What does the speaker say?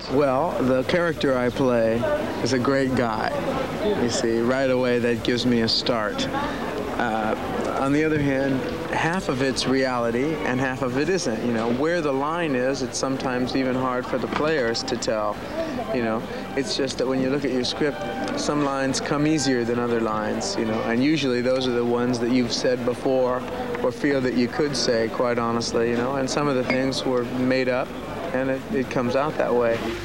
Well, the character I play is a great guy. You see, right away that gives me a start. On the other hand, half of it's reality and half of it isn't. You know, where the line is, it's sometimes even hard for the players to tell. You know, it's just that when you look at your script, some lines come easier than other lines, you know, and usually those are the ones that you've said before or feel that you could say, quite honestly, you know, and some of the things were made up and it comes out that way.